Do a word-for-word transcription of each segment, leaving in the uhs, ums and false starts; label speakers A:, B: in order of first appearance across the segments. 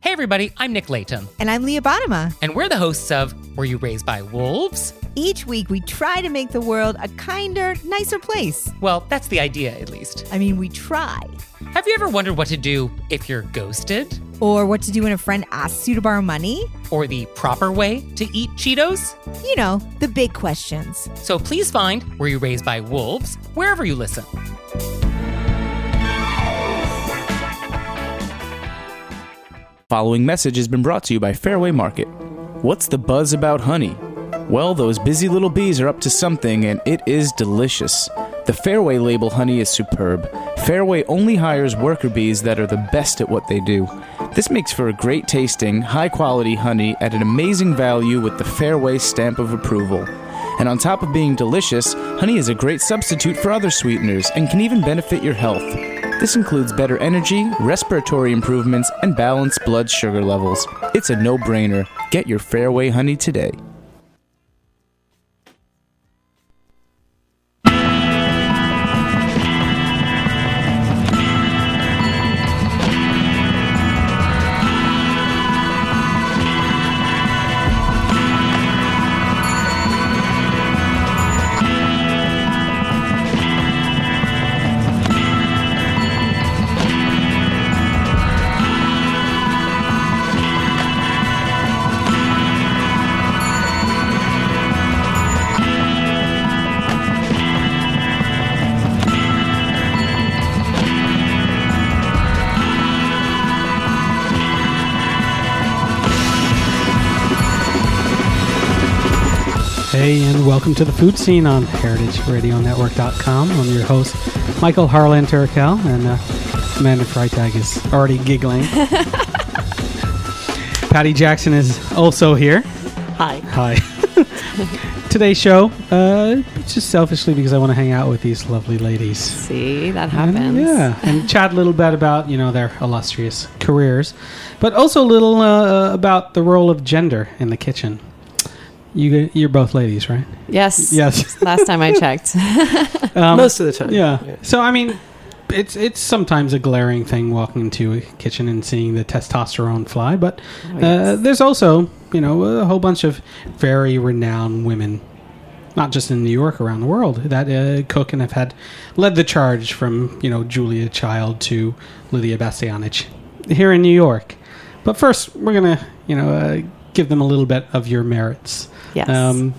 A: Hey everybody, I'm Nick Layton.
B: And I'm Leah Bottima.
A: And we're the hosts of Were You Raised by Wolves?
B: Each week we try to make the world a kinder, nicer place.
A: Well, that's the idea, at least.
B: I mean, we try.
A: Have you ever wondered what to do if you're ghosted?
B: Or what to do when a friend asks you to borrow money?
A: Or the proper way to eat Cheetos?
B: You know, the big questions.
A: So please find Were You Raised by Wolves wherever you listen.
C: Following message has been brought to you by Fairway Market. What's the buzz about honey? Well, those busy little bees are up to something, and it is delicious. The Fairway label honey is superb. Fairway only hires worker bees that are the best at what they do. This makes for a great tasting, high-quality honey at an amazing value with the Fairway stamp of approval. And on top of being delicious, honey is a great substitute for other sweeteners and can even benefit your health. This includes better energy, respiratory improvements, and balanced blood sugar levels. It's a no-brainer. Get your Fairway honey today.
D: Hey, and welcome to the Food Scene on heritage radio network dot com. I'm your host, Michael Harlan Turkel, and uh, Amanda Freitag is already giggling. Patty Jackson is also here.
E: Hi.
D: Hi. Today's show, uh, just selfishly because I want to hang out with these lovely ladies.
E: See, that happens.
D: And, yeah, and chat a little bit about, you know, their illustrious careers, but also a little uh, about the role of gender in the kitchen. You, you're both ladies, right?
E: Yes.
D: Yes.
E: Last time I checked.
D: um,
F: Most of the time.
D: Yeah.
F: yeah.
D: So, I mean, it's it's sometimes a glaring thing walking into a kitchen and seeing the testosterone fly, but
E: Oh, yes.
D: uh, there's also, you know, a whole bunch of very renowned women, not just in New York, around the world, that uh, cook and have had led the charge from, you know, Julia Child to Lydia Bastianich here in New York. But first, we're going to, you know, uh, give them a little bit of your merits.
E: Yes.
D: Um,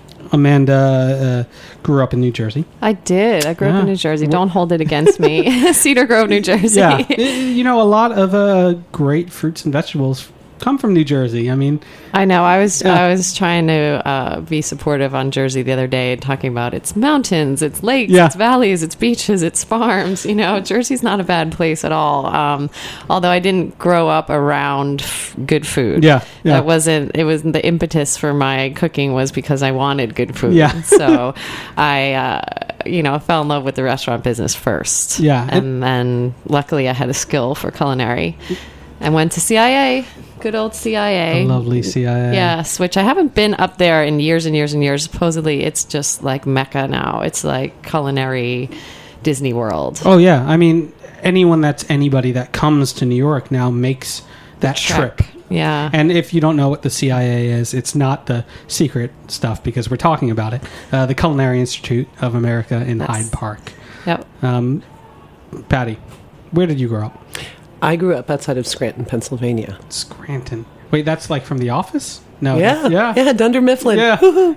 D: Amanda uh, grew up in New Jersey.
E: I did. I grew
D: Yeah.
E: up in New Jersey. Don't hold it against me. Cedar Grove, New Jersey.
D: Yeah. You know, a lot of uh, great fruits and vegetables come from New Jersey. I mean,
E: I know. I was
D: Yeah.
E: I was trying to uh, be supportive on Jersey the other day, talking about its mountains, its lakes,
D: Yeah.
E: its valleys, its beaches, its farms. You know, Jersey's not a bad place at all. Um, although I didn't grow up around f- good food.
D: Yeah, yeah.
E: That wasn't. It was the impetus for my cooking was because I wanted good food.
D: Yeah.
E: So I, uh, you know, fell in love with the restaurant business first.
D: Yeah.
E: And then luckily I had a skill for culinary. I went to C I A. Good old C I A.
D: a lovely C I A.
E: Yes, which I haven't been up there in years and years and years. Supposedly, it's just like Mecca now. It's like culinary Disney World.
D: Oh, yeah. I mean, anyone that's anybody that comes to New York now makes that trip.
E: Yeah.
D: And if you don't know what the C I A is, it's not the secret stuff because we're talking about it. Uh, the Culinary Institute of America in
E: Yes.
D: Hyde Park.
E: Yep.
D: Um, Patty, where did you grow up?
F: I grew up outside of Scranton, Pennsylvania.
D: Scranton. Wait, that's like from The Office? No.
F: Yeah,
D: Yeah.
F: yeah, Dunder Mifflin.
D: Yeah.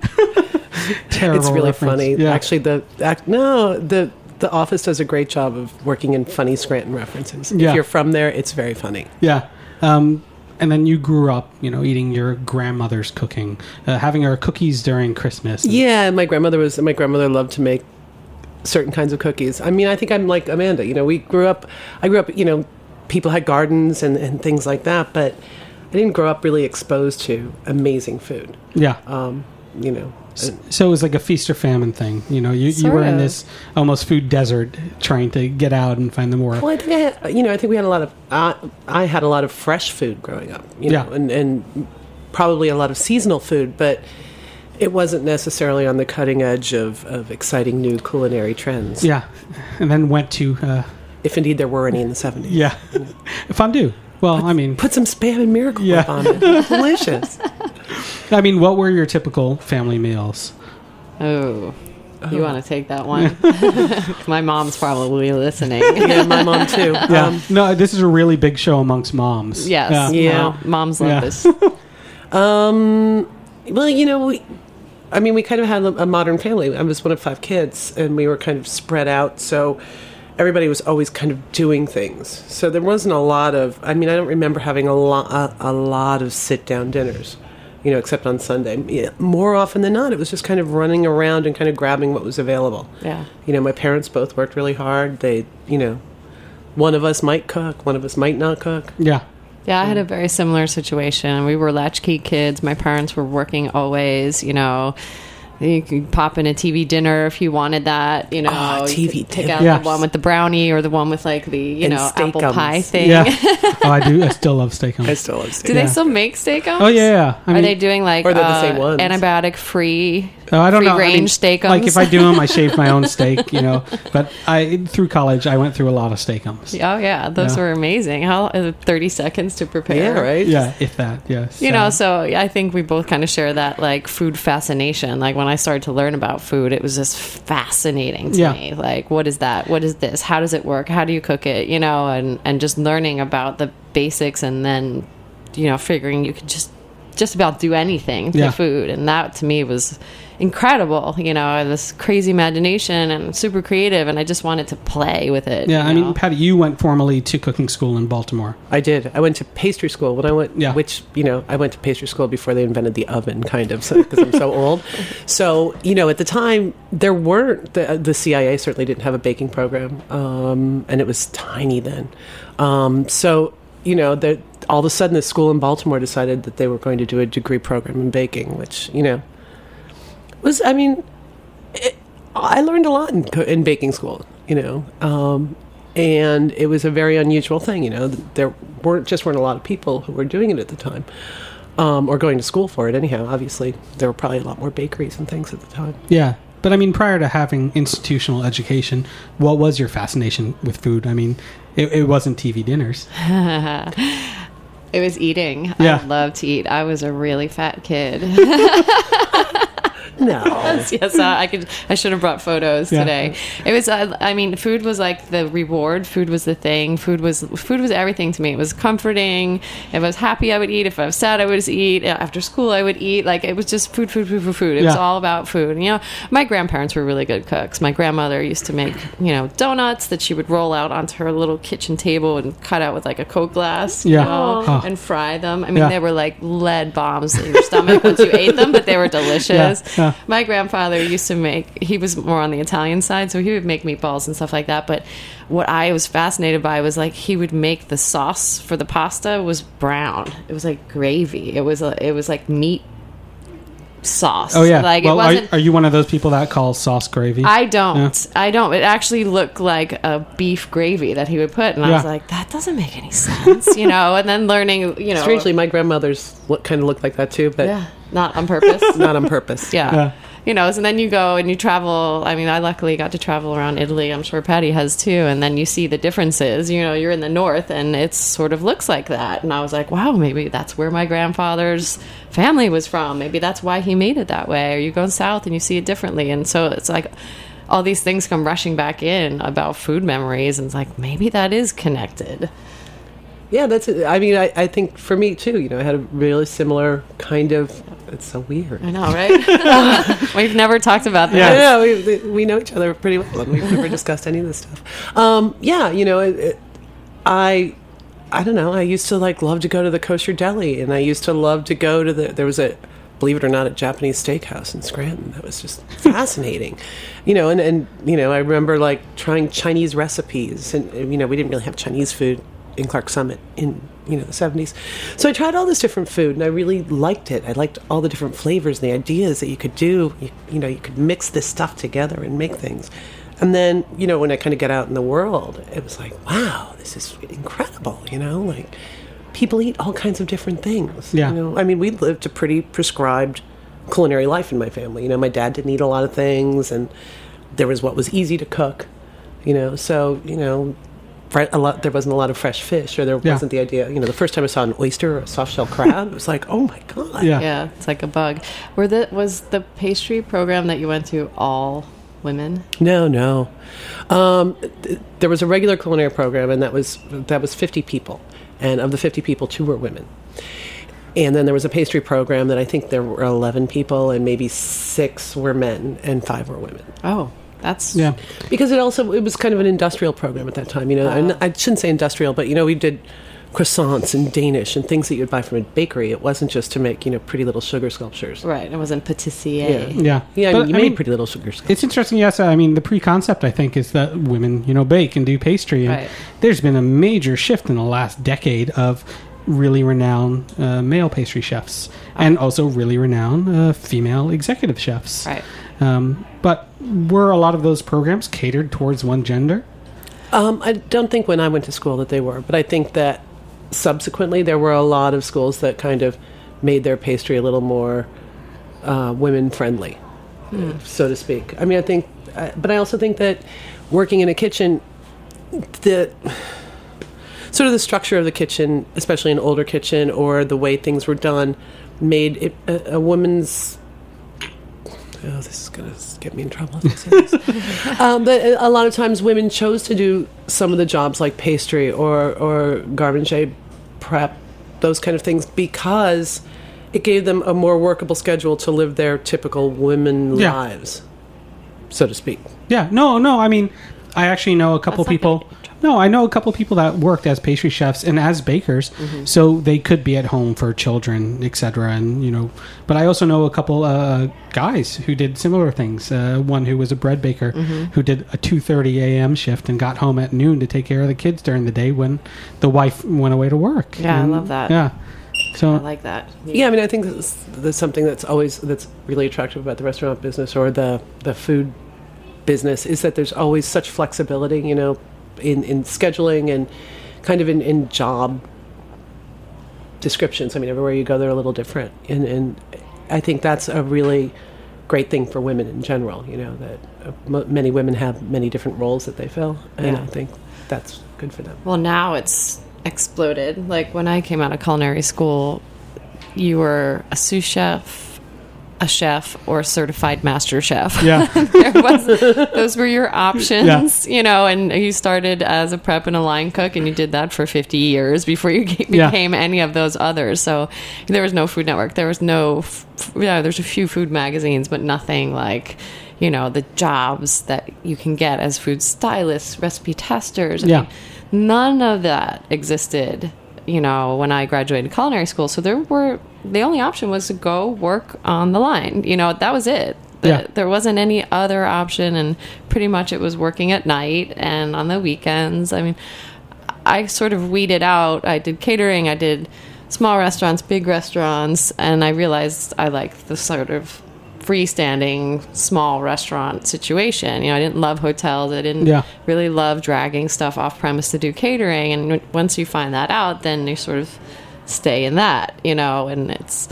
D: Terrible
F: It's really
D: reference.
F: funny.
D: Yeah.
F: Actually, the act, no, the the Office does a great job of working in funny Scranton references.
D: Yeah.
F: If you're from there, it's very funny.
D: Yeah. Um, and then you grew up, you know, eating your grandmother's cooking, uh, having her cookies during Christmas. and-
F: Yeah, and my grandmother was. My grandmother loved to make certain kinds of cookies. I mean, I think I'm like Amanda. You know, we grew up. I grew up. You know, people had gardens and, and things like that, but I didn't grow up really exposed to amazing food.
D: Yeah.
F: Um, you know.
D: S- So it was like a feast or famine thing. You know, you, you
E: Sort
D: were in
E: of.
D: this almost food desert trying to get out and find the more.
F: Well, I think I had, you know, I think we had a lot of, uh, I had a lot of fresh food growing up, you know,
D: Yeah.
F: and, and probably a lot of seasonal food, but it wasn't necessarily on the cutting edge of, of exciting new culinary trends.
D: Yeah. And then went to, uh,
F: If indeed there were any in the seventies.
D: yeah, fondue. Well, I mean,
F: Put some Spam and Miracle
D: Yeah.
F: Whip on it. Delicious.
D: I mean, what were your typical family meals?
E: Oh, you want to take that one? My mom's probably listening.
F: Yeah, my mom too.
D: Yeah,
F: Um,
D: no, this is a really big show amongst moms.
E: Yes.
D: Yeah.
F: Yeah.
E: Mom- moms love
D: Yeah.
E: this.
F: Um, well, you know, we, I mean, we kind of had a, a modern family. I was one of five kids, and we were kind of spread out, so everybody was always kind of doing things. So there wasn't a lot of. I mean, I don't remember having a lot, a, a lot of sit-down dinners, you know, except on Sunday. Yeah, more often than not, it was just kind of running around and kind of grabbing what was available.
E: Yeah.
F: You know, my parents both worked really hard. They, you know, one of us might cook, one of us might not cook.
D: Yeah.
E: Yeah, I had a very similar situation. We were latchkey kids. My parents were working always, you know. You could pop in a T V dinner if you wanted that, you know.
F: Oh,
E: You
F: T V
E: could Take
F: dinner.
E: out
D: Yes.
E: the one with the brownie or the one with like the, you
F: And
E: know, apple
F: steakums.
E: pie thing.
D: Yeah. Oh, I do. I still love steak.
F: I still love steak.
E: Do
D: Yeah.
E: they still make steak-ups?
D: Oh yeah, yeah. I
E: Are
D: mean,
E: they doing like
F: Or they're the
E: uh,
F: same ones.
E: antibiotic-free,
D: oh, I don't know. I mean,
E: free-range steakums?
D: like if I do them, I shave my own steak. You know, but I through college, I went through a lot of steakums.
E: Oh yeah, those
D: Yeah.
E: were amazing. How uh, thirty seconds to prepare?
F: Yeah, right?
D: Yeah, if that. Yes.
E: You know, so I think we both kind of share that like food fascination. Like when I started to learn about food, it was just fascinating to
D: Yeah.
E: me. Like, what is that? What is this? How does it work? How do you cook it? You know, and and just learning about the basics, and then you know, figuring you could just just about do anything to
D: Yeah.
E: food, and that to me was incredible. You know, I had this crazy imagination and super creative, and I just wanted to play with it.
D: Yeah,
E: you
D: I
E: know?
D: mean, Patty, you went formally to cooking school in Baltimore.
F: I did. I went to pastry school when I went,
D: Yeah.
F: which, you know, I went to pastry school before they invented the oven, kind of, because I'm so old. So, you know, at the time, there weren't, the, the C I A certainly didn't have a baking program, um, and it was tiny then. Um, so, you know, the, all of a sudden, the school in Baltimore decided that they were going to do a degree program in baking, which, you know, was, I mean, it, I learned a lot in, co- in baking school, you know, um, and it was a very unusual thing, you know. There weren't just weren't a lot of people who were doing it at the time, um, or going to school for it. Anyhow, obviously, there were probably a lot more bakeries and things at the time.
D: Yeah. But I mean, prior to having institutional education, what was your fascination with food? I mean, it, it wasn't T V dinners.
E: It was eating.
D: Yeah.
E: I loved to eat. I was a really fat kid.
F: No,
E: yes, uh, I could. I should have brought photos
D: Yeah.
E: today. It was. Uh, I mean, food was like the reward. Food was the thing. Food was. Food was everything to me. It was comforting. If I was happy, I would eat. If I was sad, I would eat. After school, I would eat. Like it was just food, food, food, food, food. It was
D: Yeah.
E: all about food. And, you know, my grandparents were really good cooks. My grandmother used to make, you know, donuts that she would roll out onto her little kitchen table and cut out with like a Coke glass. you
D: Yeah.
E: know,
D: Oh.
E: and fry them. I mean,
D: Yeah.
E: they were like lead bombs in your stomach once you ate them, but they were delicious.
D: Yeah.
E: My grandfather used to make, he was more on the Italian side, so he would make meatballs and stuff like that. But what I was fascinated by was like he would make the sauce for the pasta was brown. It was like gravy. It was a, it was like meat sauce.
D: Oh yeah.
E: Like
D: well,
E: it wasn't.
D: are, are you one of those people that calls sauce gravy?
E: I don't. I don't. It actually looked like a beef gravy that he would put, and I
D: Yeah.
E: was like, that doesn't make any sense, you know. And then learning, you know,
F: strangely, my grandmother's look kind of looked like that too, but
E: yeah, not on purpose.
F: not on purpose.
E: Yeah.
D: Yeah.
E: You know, so then you go and you travel. I mean, I luckily got to travel around Italy. I'm sure Patty has too. And then you see the differences. You know, you're in the north and it sort of looks like that. And I was like, wow, maybe that's where my grandfather's family was from. Maybe that's why he made it that way. Or you go south and you see it differently. And so it's like all these things come rushing back in about food memories. And it's like, maybe that is connected.
F: Yeah, that's it. I mean, I, I think for me too, you know, I had a really similar kind of, it's so weird.
E: I know, right? We've never talked about that.
F: Yeah, we, we know each other pretty well, and we've never discussed any of this stuff. Um, yeah, you know, it, it, I, I don't know. I used to like love to go to the kosher deli, and I used to love to go to the. There was a, believe it or not, a Japanese steakhouse in Scranton. That was just fascinating, you know. And and you know, I remember like trying Chinese recipes, and you know, we didn't really have Chinese food in Clark Summit in you know the seventies. So I tried all this different food, and I really liked it. I liked all the different flavors and the ideas that you could do. You, you know, you could mix this stuff together and make things. And then, you know, when I kind of get out in the world, it was like, wow, this is incredible. You know, like people eat all kinds of different things.
D: Yeah.
F: You know, I mean, we lived a pretty prescribed culinary life in my family. You know, my dad didn't eat a lot of things, and there was what was easy to cook. You know, so you know. fre- a lot. There wasn't a lot of fresh fish, or there
D: Yeah.
F: wasn't the idea. You know, the first time I saw an oyster or a soft shell crab, it was like, oh my god.
D: Yeah.
E: Yeah, it's like a bug. Were the was the pastry program that you went to all women?
F: No, no. Um, th- there was a regular culinary program, and that was that was fifty people, and of the fifty people, two were women. And then there was a pastry program that I think there were eleven people, and maybe six were men and five were women.
E: Oh, that's
D: Yeah.
F: Because it also it was kind of an industrial program at that time. You know, and I shouldn't say industrial, but you know, we did croissants and Danish and things that you'd buy from a bakery. It wasn't just to make, you know, pretty little sugar sculptures.
E: right. It wasn't pâtissier.
F: Yeah.
D: Yeah.
F: Yeah, I
D: But,
F: mean, you made pretty little sugar sculptures.
D: It's interesting, yes. I mean, the pre-concept, I think, is that women, you know, bake and do pastry. And
E: Right.
D: there's been a major shift in the last decade of really renowned uh, male pastry chefs and also really renowned uh, female executive chefs.
E: Right.
D: Um, but were a lot of those programs catered towards one gender?
F: Um, I don't think when I went to school that they were, but I think that subsequently there were a lot of schools that kind of made their pastry a little more uh, women friendly, so to speak. I mean, I think, uh, but I also think that working in a kitchen, the sort of the structure of the kitchen, especially an older kitchen, or the way things were done, made it a, a woman's. Oh, this is going to get me in trouble if I say this. um, but a lot of times women chose to do some of the jobs like pastry or, or garbanche prep, those kind of things, because it gave them a more workable schedule to live their typical women
D: Yeah.
F: lives, so to speak.
D: Yeah, no, no. I mean, I actually know a couple
E: That's not
D: people.
E: gonna get you in trouble.
D: No, I know a couple people that worked as pastry chefs and as bakers, so they could be at home for children, et cetera. And you know, but I also know a couple uh, guys who did similar things. Uh, one who was a bread baker who did a two thirty a.m. shift and got home at noon to take care of the kids during the day when the wife went away to work.
E: Yeah, I
D: And,
E: love that.
D: Yeah, so
E: I like that.
F: Yeah, I mean, I think that's, that's something that's always that's really attractive about the restaurant business or the the food business is that there's always such flexibility, you know, in, in scheduling and kind of in, in job descriptions. I mean, everywhere you go, they're a little different, and and I think that's a really great thing for women in general. You know, that uh, m- many women have many different roles that they fill, and
E: Yeah.
F: I think that's good for them.
E: Well, now it's exploded. Like when I came out of culinary school, you were a sous chef, a chef, or a certified master chef.
D: yeah,
E: There was, those were your options, you know, and you started as a prep and a line cook, and you did that for fifty years before you ge-
D: Yeah.
E: became any of those others. So there was no Food Network. There was no, f- f- yeah, there's a few food magazines, but nothing like, you know, the jobs that you can get as food stylists, recipe testers. I
D: Yeah.
E: mean, none of that existed, you know, when I graduated culinary school. So there were, the only option was to go work on the line. You know, that was it. The-
D: Yeah.
E: There wasn't any other option, and pretty much it was working at night and on the weekends. I mean, I sort of weeded out. I did catering, I did small restaurants, big restaurants, and I realized I liked the sort of freestanding small restaurant situation. You know, I didn't love hotels. I didn't
D: Yeah.
E: really love dragging stuff off premise to do catering. And w- once you find that out, then you sort of stay in that, you know, and it's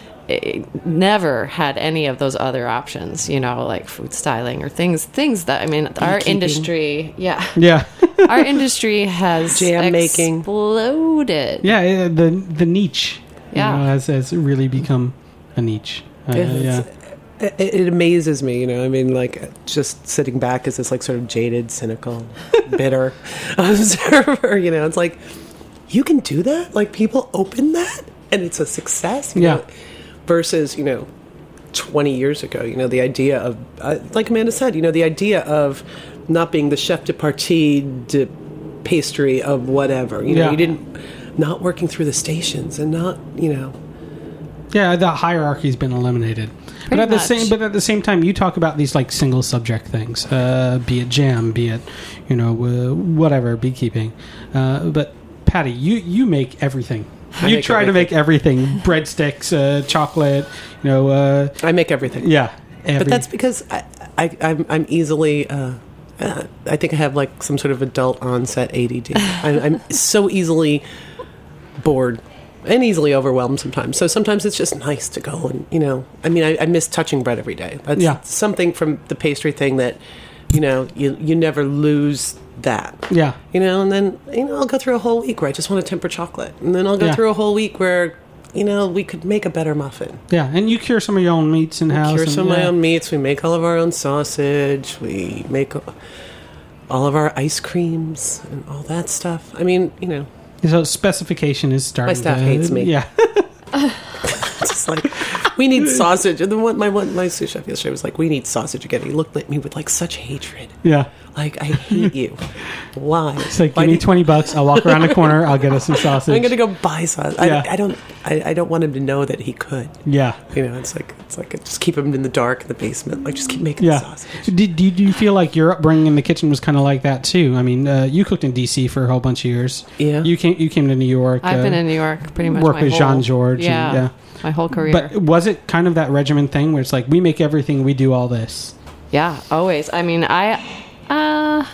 E: it never had any of those other options, you know, like food styling or things, things that, I mean, our
F: Beekeeping.
E: industry, yeah,
D: yeah,
E: our industry has
F: Jam making.
E: exploded.
D: yeah. uh, The the niche, you
E: Yeah.
D: know, has has really become a niche. Uh,
F: It's-
D: yeah,
F: It, it amazes me, you know. I mean, like just sitting back as this like sort of jaded, cynical, bitter observer. You know, it's like you can do that. Like people open that, and it's a success. You
D: Yeah.
F: know? Versus, you know, twenty years ago. You know, the idea of, uh, like Amanda said, you know, the idea of not being the chef de partie de pastry of whatever. You know,
D: Yeah.
F: you didn't not working through the stations and not, you know.
D: yeah. The hierarchy's been eliminated. But
E: Pretty
D: at the
E: much.
D: same, but at the same time, you talk about these like single subject things, uh, be it jam, be it, you know, uh, whatever, beekeeping. Uh, but Patty, you you make everything.
F: I
D: you
F: make
D: try to make everything: breadsticks, uh, chocolate. You know, uh,
F: I make everything.
D: yeah. Every,
F: But that's because I, I, I'm, I'm easily. Uh, uh, I think I have like some sort of adult onset A D D. I'm, I'm so easily bored and easily overwhelmed sometimes. So sometimes it's just nice to go and, you know. I mean, I, I miss touching bread every day. That's
D: Yeah.
F: something from the pastry thing that You know, you you never lose that.
D: Yeah.
F: You know, and then, you know, I'll go through a whole week where I just want to temper chocolate. And then I'll go
D: Yeah.
F: through a whole week where, you know, we could make a better muffin.
D: Yeah, and you cure some of your own meats in house.
F: Cure
D: and-
F: some of
D: yeah.
F: my own meats. We make all of our own sausage. We make all of our ice creams and all that stuff. I mean, you know.
D: So specification is starting.
F: My staff
D: to,
F: hates me.
D: Yeah.
F: It's just like, we need sausage. And the one, my one, my sous chef yesterday was like, we need sausage again. He looked at me with like such hatred.
D: Yeah.
F: Like, I hate you. Why?
D: It's like,
F: Why
D: give
F: do
D: me
F: you-
D: twenty bucks. I'll walk around the corner. I'll get us some sausage.
F: I'm gonna go buy sausage.
D: Yeah.
F: I, I don't. I, I don't want him to know that he could.
D: Yeah.
F: You know, it's like it's like just keep him in the dark in the basement. Like just keep making
D: Yeah.
F: sausage.
D: Did, did you feel like your upbringing in the kitchen was kind of like that too? I mean, uh, you cooked in D C for a whole bunch of years.
F: Yeah.
D: You came. You came to New York.
E: I've
D: uh,
E: been in New York pretty much.
D: work
E: my
D: with
E: whole,
D: Jean George. and-
E: Yeah,
D: yeah.
E: my whole career.
D: But was it kind of that regiment thing where it's like we make everything, we do all this?
E: Yeah, always. I mean, I, uh,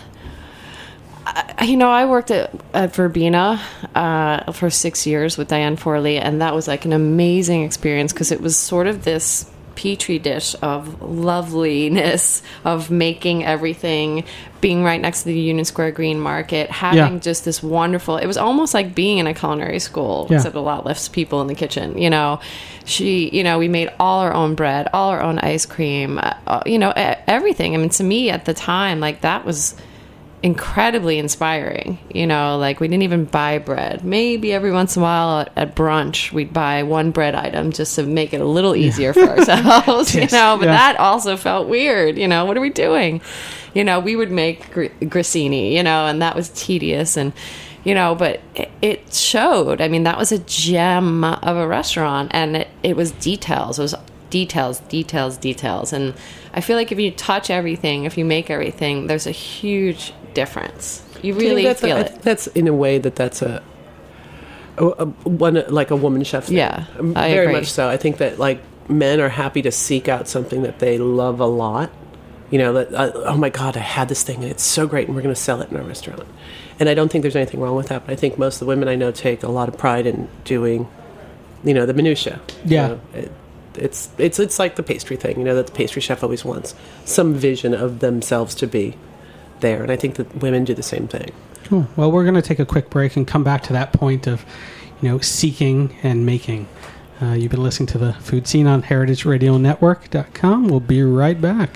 E: I, you know, I worked at, at Verbena uh, for six years with Diane Forley, and that was like an amazing experience because it was sort of this petri dish of loveliness, of making everything, being right next to the Union Square Green Market, having
D: Yeah.
E: just this wonderful, it was almost like being in a culinary school,
D: Yeah.
E: except a lot less people in the kitchen, you know. She, you know, we made all our own bread, all our own ice cream, uh, you know, e- everything. I mean, to me at the time, like that was incredibly inspiring. You know, like we didn't even buy bread. Maybe every once in a while at, at brunch, we'd buy one bread item just to make it a little easier for ourselves, you
D: Yes.
E: know, but
D: Yeah.
E: that also felt weird. You know, what are we doing? You know, we would make gr- grissini, you know, and that was tedious and, you know, but it, it showed. I mean, that was a gem of a restaurant and it, it was details. It was details, details, details. And I feel like if you touch everything, if you make everything, there's a huge difference. You really
F: that's
E: feel
F: a, I
E: it.
F: think that's in a way that that's a, a, a one like a woman chef thing.
E: Yeah,
F: Um,
E: I
F: very
E: agree.
F: much so. I think that like men are happy to seek out something that they love a lot. You know, that uh, oh my god, I had this thing and it's so great, and we're going to sell it in our restaurant. And I don't think there's anything wrong with that. But I think most of the women I know take a lot of pride in doing, you know, the minutia. You
D: Yeah.
F: know, it, it's it's it's like the pastry thing. You know, that the pastry chef always wants some vision of themselves to be there, and I think that women do the same thing.
D: Cool. Well, we're going to take a quick break and come back to that point of, you know, seeking and making. Uh, you've been listening to the Food Scene on heritage radio network dot com. We'll be right back.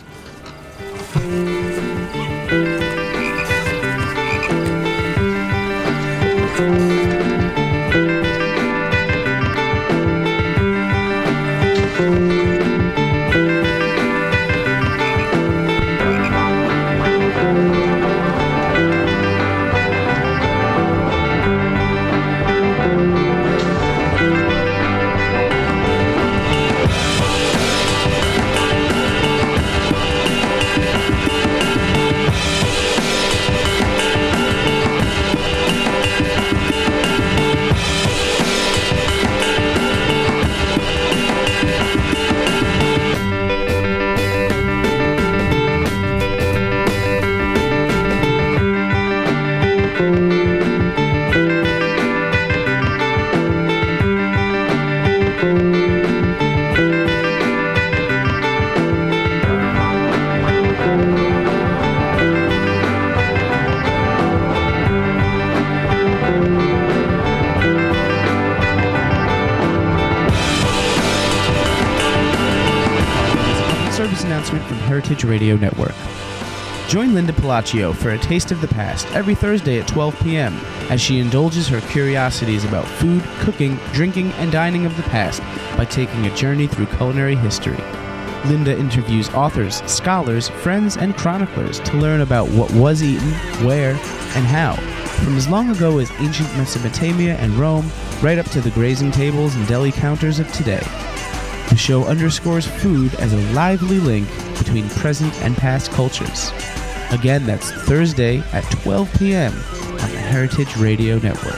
C: Service announcement from Heritage Radio Network. Join Linda Palacio for a taste of the past every Thursday at twelve p.m. as she indulges her curiosities about food, cooking, drinking, and dining of the past by taking a journey through culinary history. Linda interviews authors, scholars, friends, and chroniclers to learn about what was eaten, where, and how, from as long ago as ancient Mesopotamia and Rome, right up to the grazing tables and deli counters of today. The show underscores food as a lively link between present and past cultures. Again, that's Thursday at twelve p.m. on the Heritage Radio Network.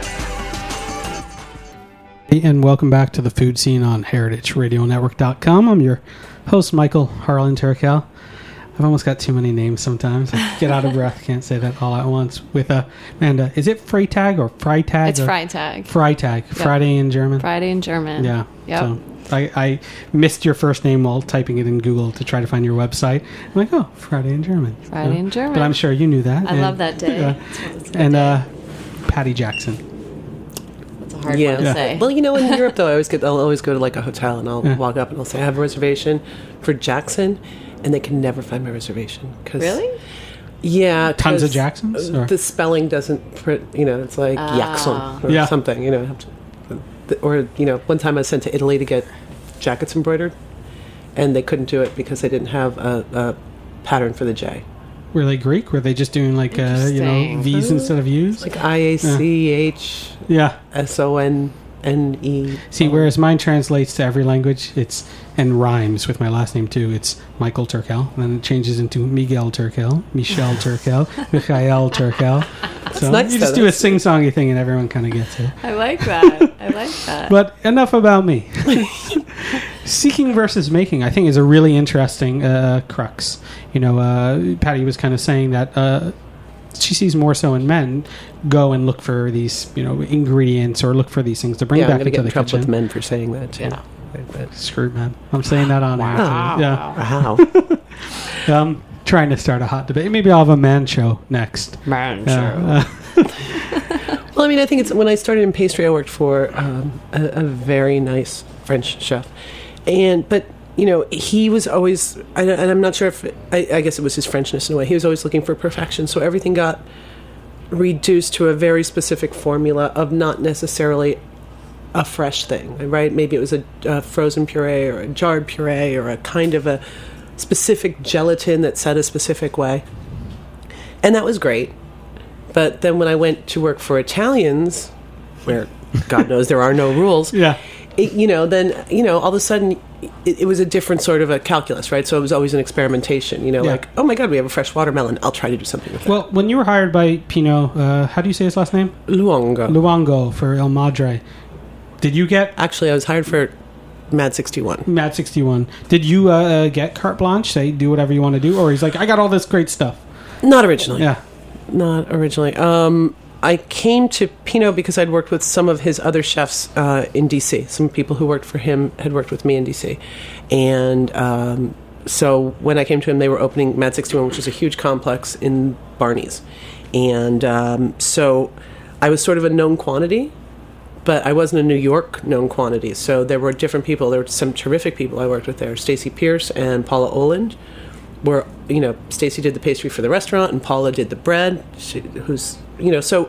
D: And welcome back to the Food Scene on heritage radio network dot com. I'm your host, Michael Harlan Turkel. I've almost got too many names sometimes. I get out of breath. Can't say that all at once. With uh, Amanda, is it Freitag or Freitag?
E: It's
D: or
E: Freitag.
D: Freitag. Friday in German.
E: Friday in German.
D: Yeah.
E: Yep.
D: So I, I missed your first name while typing it in Google to try to find your website. I'm like, oh, Friday in German.
E: Friday in German.
D: But I'm sure you knew that.
E: I
D: and,
E: love that day.
D: Uh,
E: It's a good
D: and
E: day.
D: uh, Patty Jackson.
E: It's a hard
F: Yeah.
E: one to
F: Yeah.
E: say.
F: Well, you know, in Europe though, I always get I'll always go to like a hotel and I'll
D: Yeah.
F: walk up and I'll say I have a reservation for Jackson, and they can never find my reservation. Cause,
E: Really?
F: Yeah,
D: Tons of
F: 'cause,
D: Jacksons,
F: uh,
D: or-
F: The spelling doesn't print. You know, it's like
E: Ah.
F: Jackson or
D: Yeah.
F: something. You know, I have to- or you know, one time I was sent to Italy to get jackets embroidered, and they couldn't do it because they didn't have a, a pattern for the J.
D: Were they Greek? Were they just doing like, uh, you know,
E: Interesting.
D: V's instead of U's?
F: Like I A C H
D: Yeah.
F: S O N N E.
D: See, whereas mine translates to every language, it's and rhymes with my last name too. It's Michael Turkel, and then it changes into Miguel Turkel, Michelle Turkel, Michael Turkel. So
F: nice,
D: you just
F: though.
D: do a
F: That's-
D: sing-songy thing, and everyone kind of gets it.
E: I like that. I like that.
D: But enough about me. Seeking versus making, I think, is a really interesting uh, crux. You know, uh, Patty was kind of saying that uh, she sees more so in men go and look for these, you know, ingredients or look for these things to bring
F: Yeah, I'm
D: back
F: going to
D: into
F: get in
D: the
F: trouble
D: kitchen.
F: with men for saying that too.
E: Yeah.
F: But-
D: Screw it, man. I'm saying that on air.
E: Wow.
D: Too. Yeah.
F: Wow.
D: Um, trying to start a hot debate. Maybe I'll have a man show next.
E: Man,
D: Uh,
E: sure.
D: uh,
F: Well, I mean, I think it's when I started in pastry, I worked for um, a, a very nice French chef, and but you know he was always, I, and I'm not sure if it, I, I guess it was his Frenchness in a way. He was always looking for perfection, so everything got reduced to a very specific formula of not necessarily a fresh thing, right? Maybe it was a, a frozen puree or a jarred puree or a kind of a specific gelatin that set a specific way, and that was great. But then when I went to work for Italians, where God knows there are no rules,
D: yeah.
F: it, you know, then, you know, all of a sudden it, it was a different sort of a calculus, right? So it was always an experimentation, you know,
D: Yeah.
F: like, oh my God, we have a fresh watermelon. I'll try to do something with that.
D: Well, when you were hired by Pinot, uh, how do you say his last name?
F: Luongo.
D: Luongo for El Madre. Did you get
F: Actually, I was hired for Mad sixty-one.
D: Mad sixty-one? Did you uh, get carte blanche? Say, do whatever you want to do? Or he's like, I got all this great stuff.
F: Not originally.
D: Yeah.
F: Not originally. Um, I came to Pinot because I'd worked with some of his other chefs uh, in D C. Some people who worked for him had worked with me in D C. And um, so when I came to him, they were opening Mad sixty-one, which is a huge complex in Barney's. And um, so I was sort of a known quantity, but I wasn't a New York known quantity. So there were different people. There were some terrific people I worked with there. Stacey Pierce and Paula Oland. Where, you know, Stacey did the pastry for the restaurant and Paula did the bread, she, who's, you know, so,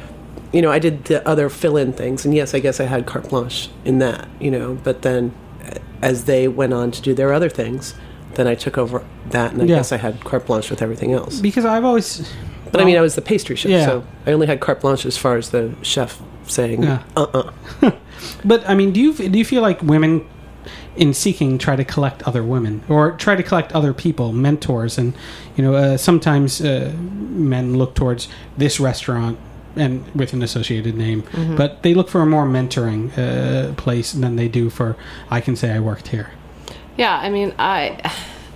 F: you know, I did the other fill-in things. And yes, I guess I had carte blanche in that, you know, but then as they went on to do their other things, then I took over that and I
D: Yeah.
F: guess I had carte blanche with everything else.
D: Because I've always...
F: But I mean, I was the pastry chef,
D: Yeah.
F: so I only had carte blanche as far as the chef saying,
D: Yeah.
F: uh-uh.
D: But, I mean, do you do you feel like women in seeking try to collect other women or try to collect other people, mentors, and you know uh, sometimes uh, men look towards this restaurant and with an associated name,
E: Mm-hmm.
D: but they look for a more mentoring uh, place than they do for I can say I worked here.
E: Yeah, I mean, I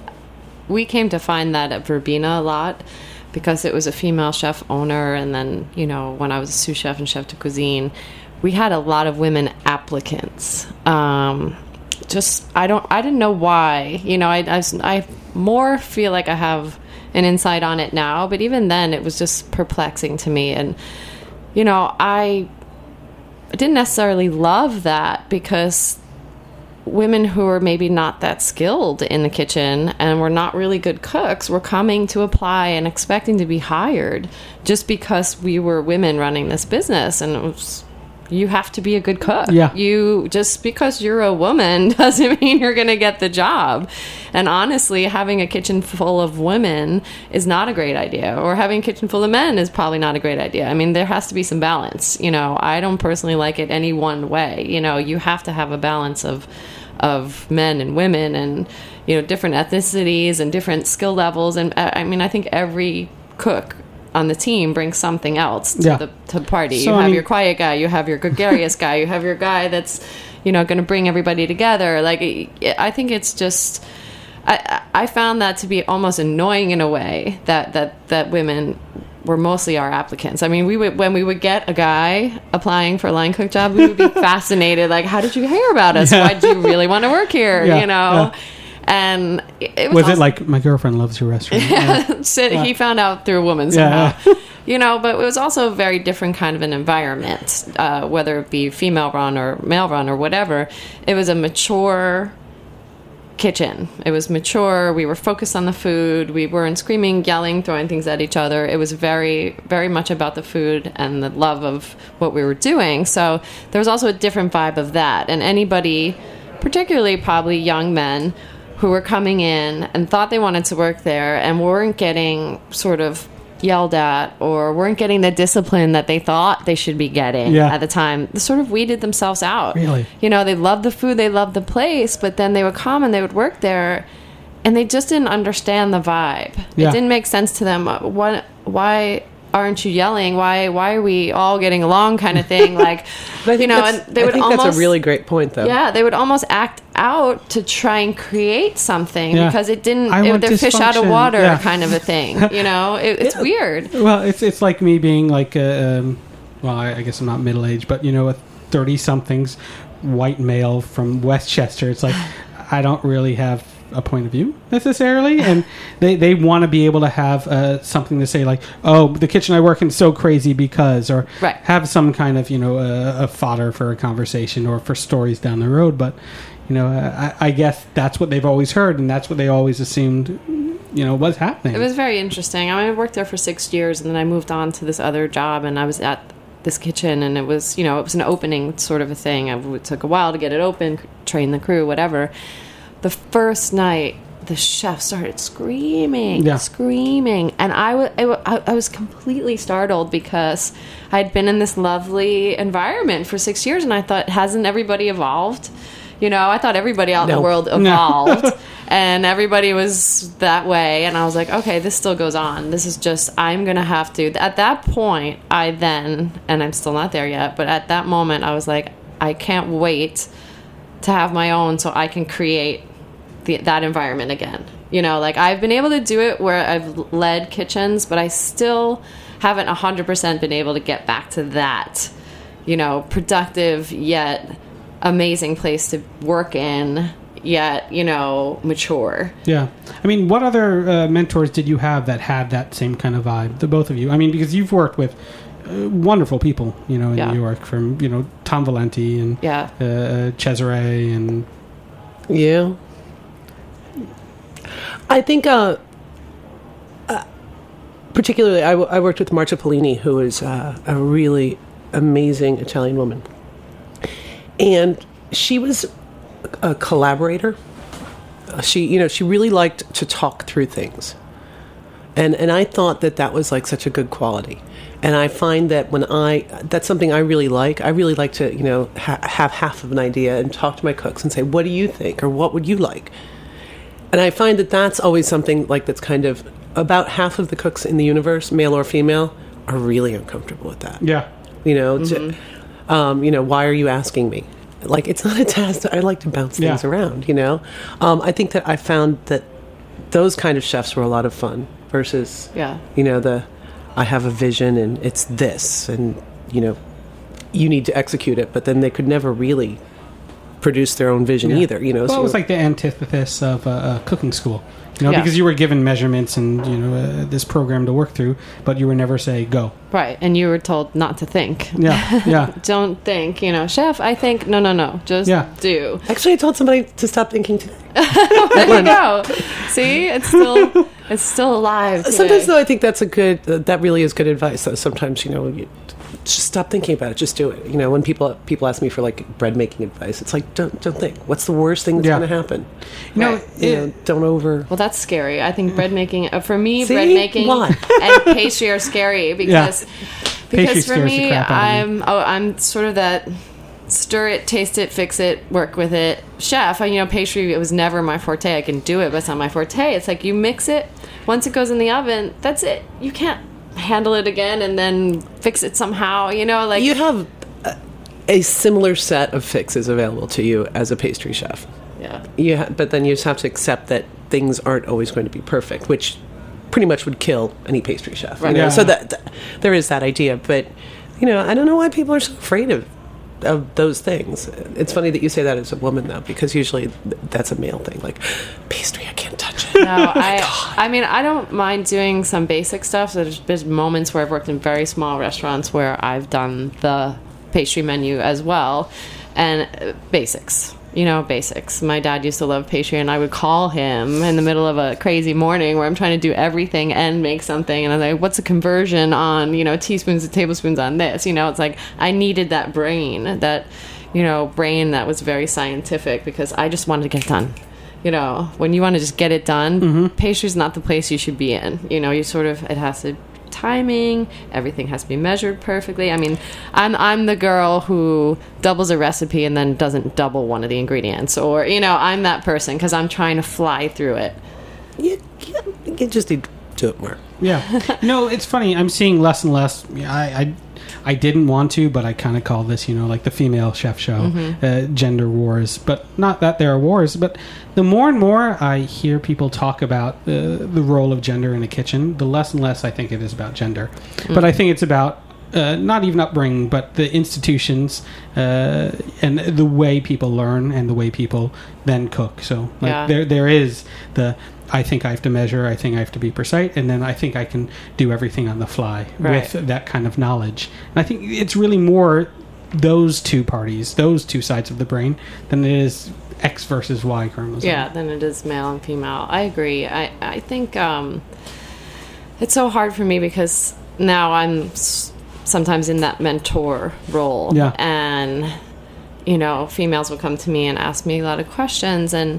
E: we came to find that at Verbena a lot because it was a female chef owner, and then you know when I was a sous chef and chef de cuisine, we had a lot of women applicants. Um, just I don't I didn't know why. You know, I, I I more feel like I have an insight on it now, but even then it was just perplexing to me, and you know I didn't necessarily love that because women who are maybe not that skilled in the kitchen and were not really good cooks were coming to apply and expecting to be hired just because we were women running this business. And it was, you have to be a good cook.
D: Yeah.
E: You just because you're a woman doesn't mean you're going to get the job. And honestly, having a kitchen full of women is not a great idea, or having a kitchen full of men is probably not a great idea. I mean, there has to be some balance. You know, I don't personally like it any one way. You know, you have to have a balance of of men and women and, you know, different ethnicities and different skill levels. And uh, I mean, I think every cook on the team brings something else to
D: Yeah.
E: the to the party.
D: So,
E: you
D: I
E: have
D: mean-
E: your quiet guy, you have your gregarious guy, you have your guy that's, you know, going to bring everybody together. Like, it, I think it's just, I, I found that to be almost annoying in a way that, that, that women were mostly our applicants. I mean, we would when we would get a guy applying for a line cook job, we would be fascinated. Like, how did you hear about us?
D: Yeah.
E: Why did you really want to work here?
D: Yeah,
E: You know.
D: yeah.
E: And it was,
D: Was
E: also,
D: it like, my girlfriend loves your restaurant? Yeah.
E: so
D: Yeah.
E: he found out through a woman
D: Yeah,
E: somehow. You know, but it was also a very different kind of an environment, uh, whether it be female run or male run or whatever. It was a mature kitchen. It was mature. We were focused on the food. We weren't screaming, yelling, throwing things at each other. It was very, very much about the food and the love of what we were doing. So there was also a different vibe of that. And anybody, particularly probably young men, who were coming in and thought they wanted to work there and weren't getting sort of yelled at or weren't getting the discipline that they thought they should be getting
D: Yeah.
E: at the time, they sort of weeded themselves out.
D: Really?
E: You know, they loved the food, they loved the place, but then they would come and they would work there and they just didn't understand the vibe.
D: Yeah.
E: It didn't make sense to them. What, why aren't you yelling? Why why are we all getting along kind of thing? Like,
F: But I think
E: you know,
F: that's-
E: and they
F: I
E: would
F: think
E: almost...
F: that's a really great point, though.
E: Yeah, they would almost act out to try and create something
D: Yeah.
E: because it didn't.
D: I
E: It,
D: want
E: they're fish out of
D: dysfunction.
E: water
D: Yeah.
E: kind of a thing. You know, it, it's weird.
D: Well, it's it's like me being like a, um, well, I, I guess I'm not middle aged, but you know, a thirty somethings white male from Westchester. It's like I don't really have a point of view necessarily, and they they want to be able to have uh, something to say like, oh, the kitchen I work in is so crazy because, or
E: Right.
D: have some kind of you know uh, a fodder for a conversation or for stories down the road. But you know, uh, I, I guess that's what they've always heard, and that's what they always assumed, you know, was happening.
E: It was very interesting. I mean, I worked there for six years, and then I moved on to this other job, and I was at this kitchen, and it was, you know, it was an opening sort of a thing. It took a while to get it open, train the crew, whatever. The first night, the chef started screaming,
D: Yeah.
E: screaming, and I was I, wa- I I was completely startled because I'd been in this lovely environment for six years, and I thought, hasn't everybody evolved? You know, I thought everybody out in
F: No.
E: the world
D: No.
E: evolved, and everybody was that way, and I was like, okay, this still goes on. This is just, I'm gonna have to. At that point, I then, and I'm still not there yet, but at that moment, I was like, I can't wait to have my own so I can create the, that environment again. You know, like I've been able to do it where I've led kitchens, but I still haven't one hundred percent been able to get back to that, you know, productive yet amazing place to work in, yet, you know, mature.
D: Yeah. I mean, what other uh, mentors did you have that had that same kind of vibe, the both of you? I mean, because you've worked with uh, wonderful people, you know, in
E: Yeah.
D: New York, from, you know, Tom Valenti and
E: Yeah.
D: uh, Cesare and...
F: Yeah. I think, uh, uh, particularly, I, w- I worked with Marcia Polini, who is uh, a really amazing Italian woman. And she was a collaborator. Uh, She, you know, she really liked to talk through things. And and I thought that that was like such a good quality. And I find that when I, that's something I really like. I really like to, you know, ha- have half of an idea and talk to my cooks and say, what do you think? Or what would you like? And I find that that's always something like that's kind of, about half of the cooks in the universe, male or female, are really uncomfortable with that.
D: Yeah.
F: You know, to, um, you know, why are you asking me? Like, it's not a test. I like to bounce things
D: Yeah.
F: around, you know? Um, I think that I found that those kind of chefs were a lot of fun versus,
E: Yeah.
F: you know, the, I have a vision and it's this, and, you know, you need to execute it, but then they could never really produce their own vision
D: Yeah.
F: either, you know?
D: Well,
F: so
D: it was like the antithesis of uh, uh, cooking school. You know,
E: Yeah.
D: because you were given measurements and, you know, uh, this program to work through, but you were never say, go.
E: Right. And you were told not to think.
D: Yeah, yeah.
E: Don't think, you know, chef, I think, no, no, no, just
D: Yeah.
E: do.
F: Actually, I told somebody to stop thinking today.
E: There you go. See, it's still, it's still alive today.
F: Sometimes, though, I think that's a good, uh, that really is good advice. Though sometimes, you know, you just stop thinking about it. Just do it. You know, when people people ask me for like bread making advice, it's like don't don't think. What's the worst thing that's
D: Yeah.
F: going to happen?
D: You know,
E: Right.
F: You
D: it-
F: know, don't over.
E: Well, that's scary. I think bread making, uh, for me,
F: See?
E: bread making
F: Why?
E: and pastry are scary because,
D: Pastry
E: because for
D: scares the
E: me,
D: crap out of
E: I'm, oh, I'm sort of that stir it, taste it, fix it, work with it chef. I, you know, pastry, it was never my forte. I can do it, but it's not my forte. It's like you mix it. Once it goes in the oven, that's it. You can't handle it again and then fix it somehow. You know, like
F: You have a, a similar set of fixes available to you as a pastry chef.
E: yeah.
F: You ha- but then you just have to accept that things aren't always going to be perfect, which pretty much would kill any pastry chef. You
E: Right.
F: know?
D: Yeah.
F: So that, that there is that idea, but you know, I don't know why people are so afraid of of those things. It's funny that you say that as a woman, though, because usually th- that's a male thing. Like pastry, I can't touch it.
E: No, I, I mean, I don't mind doing some basic stuff. So there's been moments where I've worked in very small restaurants where I've done the pastry menu as well, and uh, basics. You know, basics. My dad used to love pastry, and I would call him in the middle of a crazy morning where I'm trying to do everything and make something, and I'm like, what's a conversion on, you know, teaspoons and tablespoons on this? You know, it's like I needed that brain, that, you know, brain that was very scientific, because I just wanted to get it done. You know, when you want to just get it done, mm-hmm. pastry's not the place you should be in. You know, you sort of, it has to timing, everything has to be measured perfectly. I mean, I'm I'm the girl who doubles a recipe and then doesn't double one of the ingredients, or you know, I'm that person because I'm trying to fly through it.
F: You, you, you just need to do it more.
D: Yeah. No, it's funny. I'm seeing less and less. I I, I didn't want to, but I kind of call this, you know, like the female chef show, mm-hmm. uh, gender wars. But not that there are wars, but the more and more I hear people talk about uh, the role of gender in the kitchen, the less and less I think it is about gender. Mm-hmm. But I think it's about uh, not even upbringing, but the institutions uh, and the way people learn and the way people then cook. So like,
E: yeah.
D: there there is the... I think I have to measure, I think I have to be precise, and then I think I can do everything on the fly
E: right.
D: with that kind of knowledge. And I think it's really more those two parties, those two sides of the brain, than it is X versus Y chromosome.
E: Yeah, than it is male and female. I agree. I, I think um, it's so hard for me because now I'm s- sometimes in that mentor role.
D: Yeah.
E: And, you know, females will come to me and ask me a lot of questions, and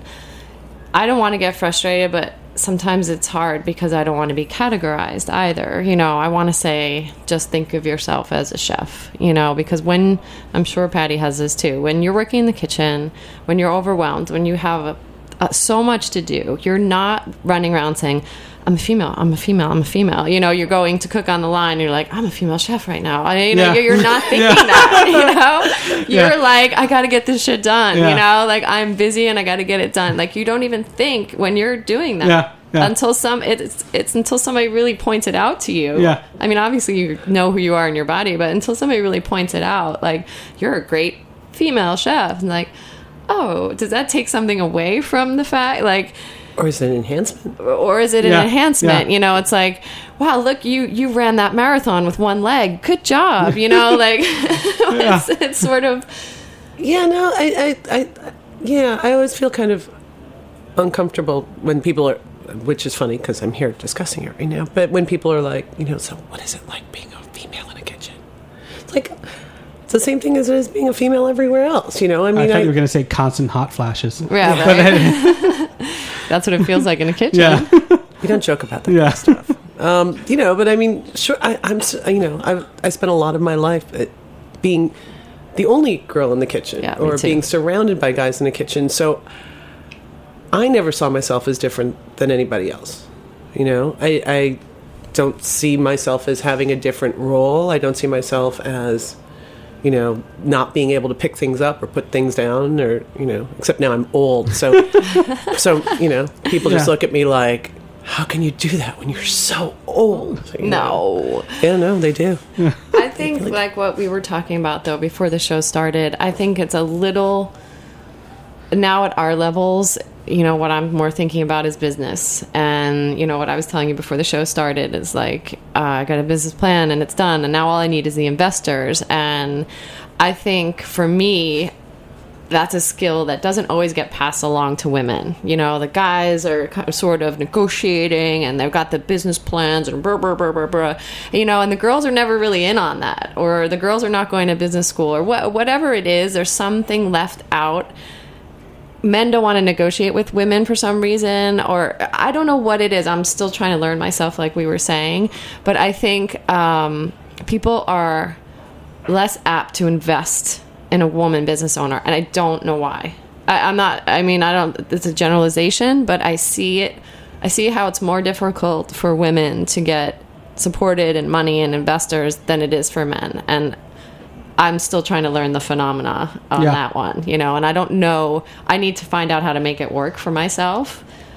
E: I don't want to get frustrated, but sometimes it's hard because I don't want to be categorized either. You know, I want to say, just think of yourself as a chef, you know, because when, I'm sure Patty has this too, when you're working in the kitchen, when you're overwhelmed, when you have a, a, so much to do, you're not running around saying, I'm a female, I'm a female, I'm a female. You know, you're going to cook on the line, and you're like, I'm a female chef right now. I, you know,
D: Yeah.
E: you're not thinking
D: Yeah.
E: that, you know? You're
D: Yeah.
E: like, I got to get this shit done,
D: Yeah.
E: you know? Like, I'm busy and I got to get it done. Like, you don't even think when you're doing that.
D: Yeah. Yeah.
E: Until some, it's it's until somebody really points it out to you.
D: Yeah.
E: I mean, obviously you know who you are in your body, but until somebody really points it out, like, you're a great female chef. And like, oh, does that take something away from the fact, like...
F: Or is it an enhancement?
E: Or is it an
D: Yeah,
E: enhancement?
D: yeah.
E: You know, it's like, wow, look, you you ran that marathon with one leg. Good job. You know, like it's, it's sort of
F: Yeah, no, I, I, I, yeah, I always feel kind of uncomfortable when people are, which is funny because I'm here discussing it right now. But when people are like, you know, so what is it like being a female in a kitchen? It's like it's the same thing as it is being a female everywhere else. You know, I
D: I
F: mean,
D: thought
F: I,
D: you were going to say constant hot flashes.
E: yeah.
D: But
E: Right?
D: then-
E: That's what it feels like in a kitchen.
D: yeah.
F: we don't joke about that
D: Yeah.
F: kind of stuff. Um, you know, but I mean, sure, I, I'm, s- you know, I I spent a lot of my life uh, being the only girl in the kitchen,
E: Yeah, me
F: or
E: too.
F: being surrounded by guys in the kitchen. So I never saw myself as different than anybody else. You know, I, I don't see myself as having a different role. I don't see myself as, you know, not being able to pick things up or put things down, or, you know, except now I'm old. So, so you know, people just
D: Yeah.
F: look at me like, how can you do that when you're so old? You know?
E: No.
F: Yeah, no, they do.
E: I think like what we were talking about though before the show started, I think it's a little now at our levels, you know, what I'm more thinking about is business. And, you know, what I was telling you before the show started is like, uh, I got a business plan and it's done. And now all I need is the investors. And I think for me, that's a skill that doesn't always get passed along to women. You know, the guys are kind of sort of negotiating and they've got the business plans and blah, blah, blah, blah, blah. You know, and the girls are never really in on that. Or the girls are not going to business school or wh- whatever it is. There's something left out. Men don't want to negotiate with women for some reason, or I don't know what it is. I'm still trying to learn myself, like we were saying. But I think um, people are less apt to invest in a woman business owner, and I don't know why. I, I'm not. I mean, I don't. It's a generalization, but I see it. I see how it's more difficult for women to get supported and money and investors than it is for men, and I'm still trying to learn the phenomena on
D: Yeah.
E: that one, you know, and I don't know. I need to find out how to make it work for myself.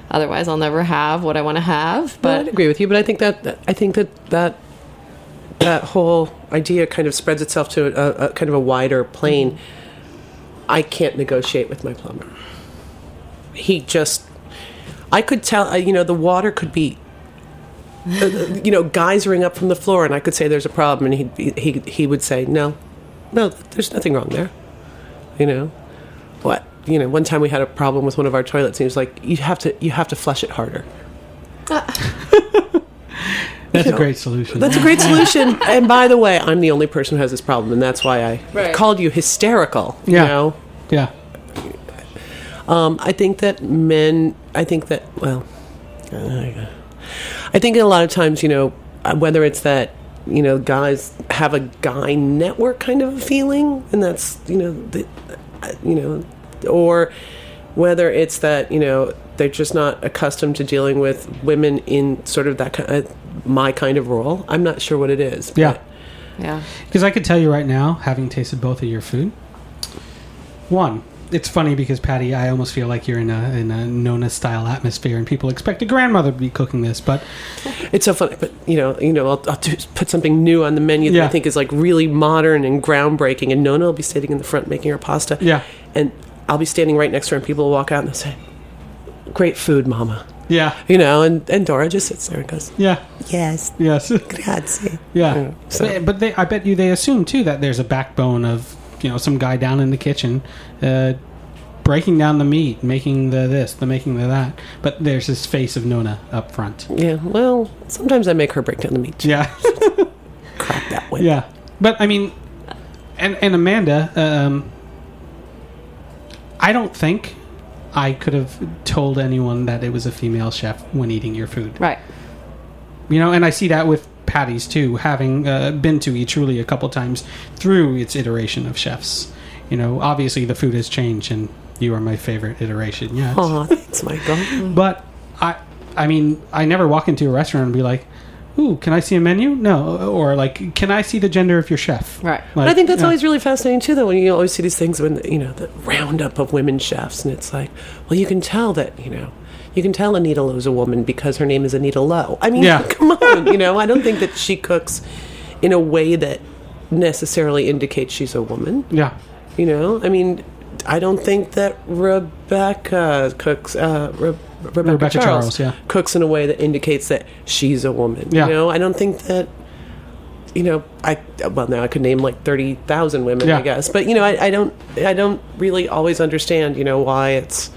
E: Otherwise, I'll never have what I want to have.
F: But
E: But
F: I'd agree with you. But I think that that- I think that that that whole idea kind of spreads itself to a, a kind of a wider plane. I can't negotiate with my plumber. He just, I could tell, uh, you know, the water could be, uh, you know, geysering up from the floor, and I could say there's a problem, and he'd be, he he would say no, no, there's nothing wrong there. You know, what? You know, one time we had a problem with one of our toilets, and he was like, you have to you have to flush it harder.
D: That's
F: You
D: a
F: know,
D: great solution.
F: That's a great solution. And by the way, I'm the only person who has this problem, and that's why I
E: Right.
F: called you hysterical.
D: Yeah.
F: You know,
D: Yeah.
F: um, I think that men. I think that well, uh, I think a lot of times, you know, uh, whether it's that you know guys have a guy network kind of a feeling, and that's you know, the, uh, you know, or whether it's that you know they're just not accustomed to dealing with women in sort of that kind of, my kind of role. I'm not sure what it is.
D: Yeah.
F: but-
E: yeah.
D: Because I could tell you right now, having tasted both of your food, one, it's funny because Patty, I almost feel like you're in a in a Nona style atmosphere, and people expect a grandmother to be cooking this. But
F: It's so funny, but you know, you know, I'll, I'll just put something new on the menu that
D: Yeah.
F: I think is like really modern and groundbreaking, and Nona will be sitting in the front making her pasta.
D: Yeah.
F: and I'll be standing right next to her, and people will walk out and they'll say, "Great food, Mama."
D: yeah,
F: You know, and, and Dora just sits there and goes,
D: yeah,
F: "Yes,
D: yes,
F: grazie."
D: yeah.
F: so-
D: But, but they, I bet you they assume too that there's a backbone of you know some guy down in the kitchen. Uh, breaking down the meat, making the this, the making the that. But there's this face of Nona up front.
F: Yeah, well, sometimes I make her break down the meat.
D: Yeah.
F: Crap that way.
D: Yeah. But, I mean, and, and Amanda, um, I don't think I could have told anyone that it was a female chef when eating your food.
E: Right.
D: You know, and I see that with Patty's too, having uh, been to Eat Truly a couple times through its iteration of chefs. You know, obviously the food has changed, and you are my favorite iteration yet.
F: Oh, thanks, Michael.
D: But I, I mean, I never walk into a restaurant and be like, "Ooh, can I see a menu?" No, or like, "Can I see the gender of your chef?"
E: Right.
D: Like,
F: But I think that's
D: yeah.
F: always really fascinating too, though, when you always see these things when you know the roundup of women chefs, and it's like, well, you can tell that you know, you can tell Anita Lowe's a woman because her name is Anita Lowe. I mean,
D: Yeah.
F: come on, you know, I don't think that she cooks in a way that necessarily indicates she's a woman.
D: Yeah.
F: You know, I mean, I don't think that Rebecca cooks. Uh, Re- Rebecca,
D: Rebecca
F: Charles,
D: Charles, yeah.
F: cooks in a way that indicates that she's a woman.
D: Yeah.
F: You know, I don't think that. You know, I well now I could name like thirty thousand women,
D: Yeah.
F: I guess, but you know, I, I don't, I don't really always understand, you know, why it's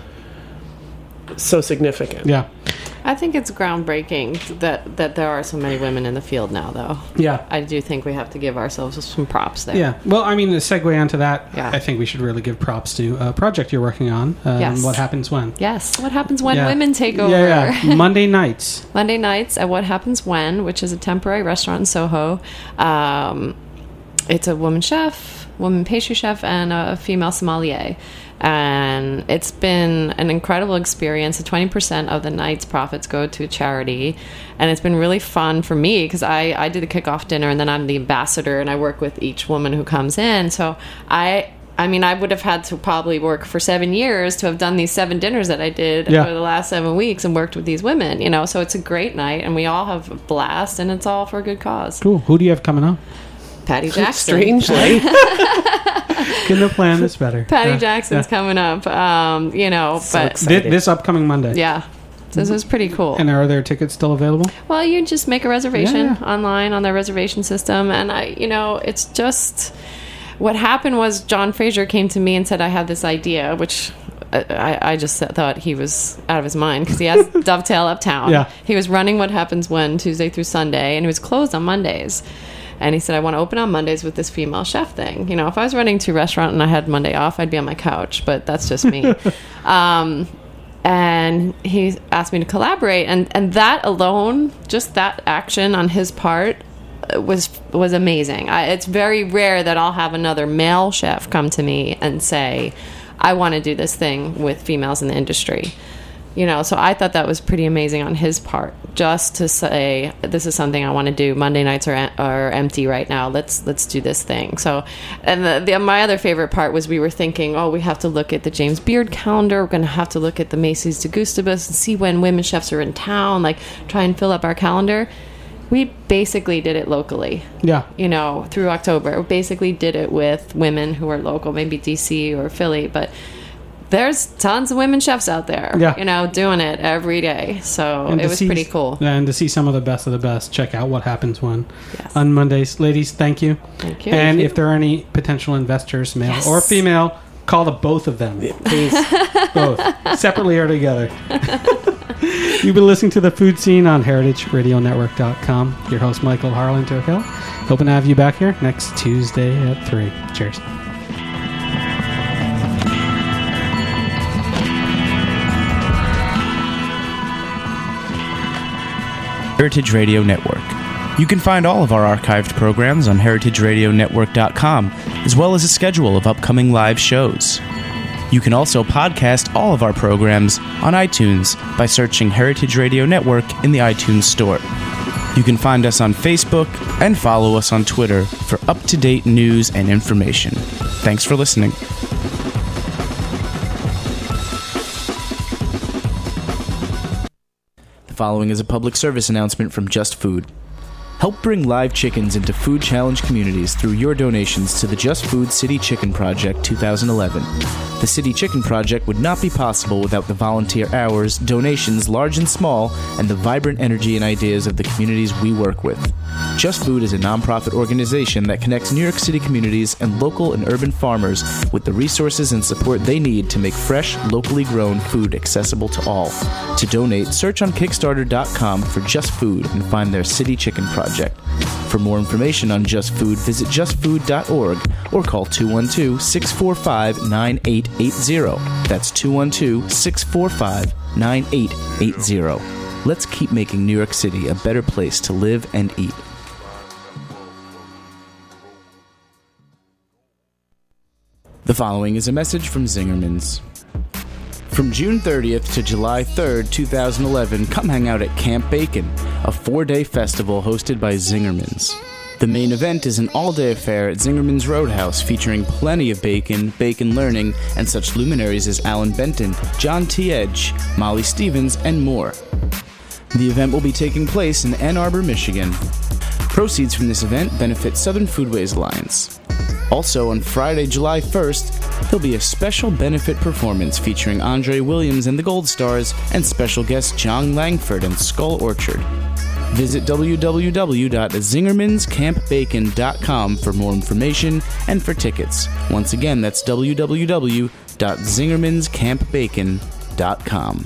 F: so significant.
D: Yeah.
E: I think it's groundbreaking that, that there are so many women in the field now, though.
D: Yeah.
E: I do think we have to give ourselves some props there.
D: Yeah. Well, I mean, to segue onto that,
E: Yeah.
D: I think we should really give props to a project you're working on. Um,
E: Yes.
D: What Happens When?
E: Yes. What happens when
D: Yeah.
E: women take over?
D: Yeah, yeah. Monday nights.
E: Monday nights at What Happens When, which is a temporary restaurant in Soho. Um, it's a woman chef, woman pastry chef, and a female sommelier. And it's been an incredible experience. twenty percent of the night's profits go to a charity. And it's been really fun for me because I, I do the kickoff dinner, and then I'm the ambassador, and I work with each woman who comes in. So I... I mean, I would have had to probably work for seven years to have done these seven dinners that I did
D: Yeah.
E: over the last seven weeks and worked with these women, you know. So it's a great night, and we all have a blast, and it's all for a good cause.
D: Cool. Who do you have coming up?
E: Patty Jackson.
F: Strangely,
D: Couldn't have planned this better.
E: Patty
D: Yeah.
E: Jackson's
D: Yeah.
E: coming up, um, you know, but
F: excited.
D: Thi- This upcoming Monday.
E: yeah. So this is pretty cool.
D: And are there tickets still available?
E: Well, you just make a reservation
D: Yeah, yeah.
E: online on their reservation system, and I, you know, it's just what happened was John Fraser came to me and said, "I have this idea," which I, I just thought he was out of his mind because he has Dovetail Uptown.
D: Yeah.
E: He was running What Happens When Tuesday through Sunday, and he was closed on Mondays. And he said, "I want to open on Mondays with this female chef thing." You know, if I was running two restaurant and I had Monday off, I'd be on my couch, but that's just me. um, and he asked me to collaborate, and, and that alone, just that action on his part, uh, was was amazing. I, it's very rare that I'll have another male chef come to me and say, "I want to do this thing with females in the industry." You know, so I thought that was pretty amazing on his part, just to say, this is something I want to do. Monday nights are are empty right now. Let's let's do this thing. So, and the, the, my other favorite part was we were thinking, oh, we have to look at the James Beard calendar. We're going to have to look at the Macy's de Gustibus and see when women chefs are in town, like try and fill up our calendar. We basically did it locally.
D: Yeah.
E: You know, through October. We basically did it with women who are local, maybe D C or Philly, but there's tons of women chefs out there,
D: yeah.
E: you know, doing it every day. So
D: and
E: it was
D: see,
E: pretty cool.
D: And to see some of the best of the best, check out What Happens When
E: yes.
D: on Mondays. Ladies, thank you.
E: Thank you.
D: And
E: thank
D: if
E: you.
D: there are any potential investors, male
E: yes.
D: or female, call the both of them.
F: Please.
D: Both. Separately or together. You've been listening to The Food Scene on heritage radio network dot com. Your host, Michael Harlan Turkel. Hoping to have you back here next Tuesday at three. Cheers.
C: Heritage Radio Network. You can find all of our archived programs on heritage radio network dot com, as well as a schedule of upcoming live shows. You can also podcast all of our programs on iTunes by searching Heritage Radio Network in the iTunes Store. You can find us on Facebook and follow us on Twitter for up-to-date news and information. Thanks for listening. The following is a public service announcement from Just Food. Help bring live chickens into food challenge communities through your donations to the Just Food City Chicken Project twenty eleven. The City Chicken Project would not be possible without the volunteer hours, donations large and small, and the vibrant energy and ideas of the communities we work with. Just Food is a nonprofit organization that connects New York City communities and local and urban farmers with the resources and support they need to make fresh, locally grown food accessible to all. To donate, search on Kickstarter dot com for Just Food and find their City Chicken Project. For more information on Just Food, visit just food dot org or call two one two, six four five, nine eight eight zero. That's two one two, six four five, nine eight eight zero. Let's keep making New York City a better place to live and eat. The following is a message from Zingerman's. From June thirtieth to July third, twenty eleven, come hang out at Camp Bacon, a four-day festival hosted by Zingerman's. The main event is an all-day affair at Zingerman's Roadhouse featuring plenty of bacon, bacon learning, and such luminaries as Alan Benton, John T. Edge, Molly Stevens, and more. The event will be taking place in Ann Arbor, Michigan. Proceeds from this event benefit Southern Foodways Alliance. Also, on Friday, July first, there'll be a special benefit performance featuring Andre Williams and the Gold Stars and special guest John Langford and Skull Orchard. Visit w w w dot zingermans camp bacon dot com for more information and for tickets. Once again, that's w w w dot zingermans camp bacon dot com.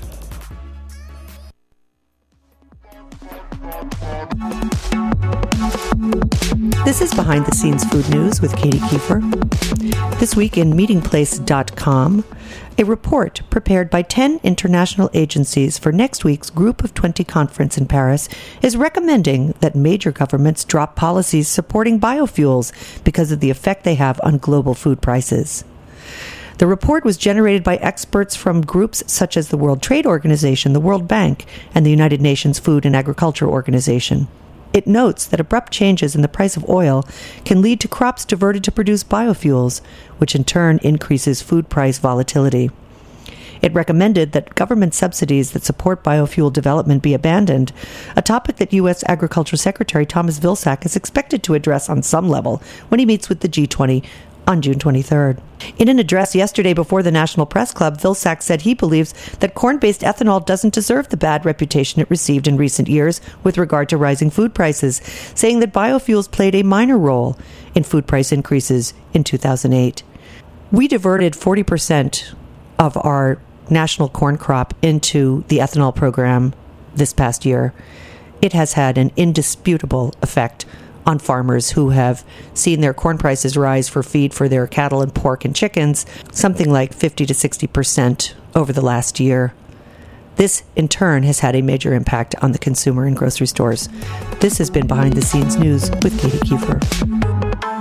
B: This is Behind the Scenes Food News with Katie Kiefer. This week in meeting place dot com, a report prepared by ten international agencies for next week's Group of twenty conference in Paris is recommending that major governments drop policies supporting biofuels because of the effect they have on global food prices. The report was generated by experts from groups such as the World Trade Organization, the World Bank, and the United Nations Food and Agriculture Organization. It notes that abrupt changes in the price of oil can lead to crops diverted to produce biofuels, which in turn increases food price volatility. It recommended that government subsidies that support biofuel development be abandoned, a topic that U S Agriculture Secretary Thomas Vilsack is expected to address on some level when he meets with the G twenty on June twenty-third. In an address yesterday before the National Press Club, Vilsack said he believes that corn-based ethanol doesn't deserve the bad reputation it received in recent years with regard to rising food prices, saying that biofuels played a minor role in food price increases in two thousand eight. We diverted forty percent of our national corn crop into the ethanol program this past year. It has had an indisputable effect on farmers who have seen their corn prices rise for feed for their cattle and pork and chickens, something like fifty to sixty percent over the last year. This, in turn, has had a major impact on the consumer in grocery stores. This has been Behind the Scenes News with Katie Kiefer.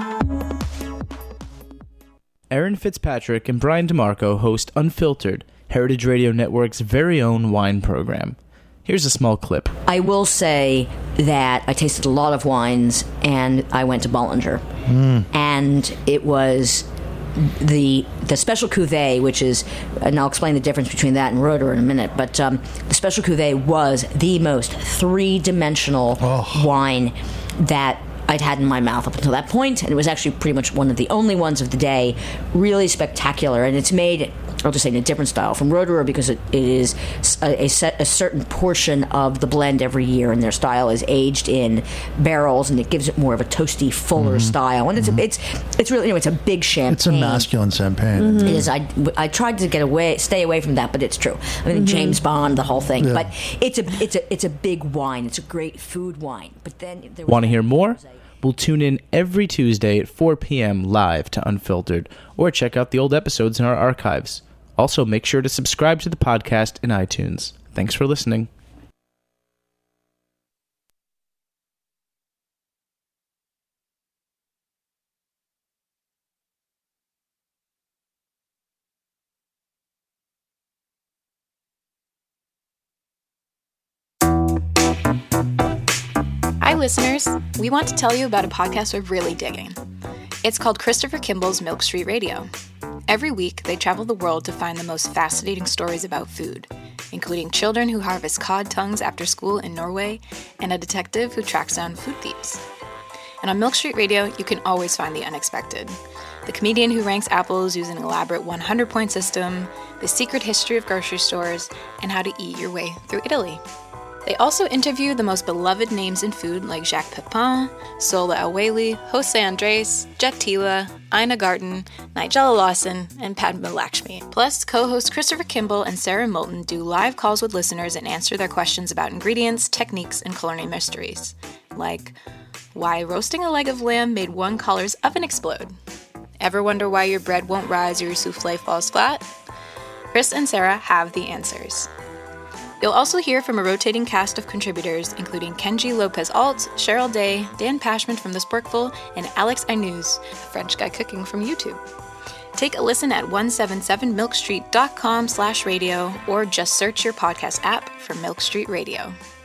C: Erin Fitzpatrick and Brian DeMarco host Unfiltered, Heritage Radio Network's very own wine program. Here's a small clip.
G: I will say that I tasted a lot of wines, and I went to Bollinger. Mm. And it was the the special cuvée, which is, and I'll explain the difference between that and Roederer in a minute, but um, the special cuvée was the most three-dimensional oh. wine that I'd had in my mouth up until that point, and it was actually pretty much one of the only ones of the day. Really spectacular, and it's made, I'll just say, in a different style from Roederer because it, it is a, a, set, a certain portion of the blend every year, and their style is aged in barrels, and it gives it more of a toasty, fuller mm-hmm. style. And it's mm-hmm. a, it's it's really, you know, it's a big champagne.
H: It's a masculine champagne.
G: Mm-hmm. It is. I, I tried to get away, stay away from that, but it's true. I mean, mm-hmm. James Bond, the whole thing. Yeah. But it's a it's a it's a big wine. It's a great food wine. But then there was
C: want to hear more? We'll tune in every Tuesday at four p.m. live to Unfiltered, or check out the old episodes in our archives. Also, make sure to subscribe to the podcast in iTunes. Thanks for listening.
I: Hi, listeners. We want to tell you about a podcast we're really digging. It's called Christopher Kimball's Milk Street Radio. Every week, they travel the world to find the most fascinating stories about food, including children who harvest cod tongues after school in Norway and a detective who tracks down food thieves. And on Milk Street Radio, you can always find the unexpected. The comedian who ranks apples using an elaborate one hundred point system, the secret history of grocery stores, and how to eat your way through Italy. They also interview the most beloved names in food like Jacques Pepin, Sola El-Waylly, Jose Andres, Jet Tila, Ina Garten, Nigella Lawson, and Padma Lakshmi. Plus, co-hosts Christopher Kimball and Sarah Moulton do live calls with listeners and answer their questions about ingredients, techniques, and culinary mysteries. Like, why roasting a leg of lamb made one caller's oven explode? Ever wonder why your bread won't rise or your souffle falls flat? Chris and Sarah have the answers. You'll also hear from a rotating cast of contributors, including Kenji Lopez-Alt, Cheryl Day, Dan Pashman from The Sporkful, and Alex Ainuz, a French guy cooking from YouTube. Take a listen at one seventy-seven milk street dot com slash radio, or just search your podcast app for Milk Street Radio.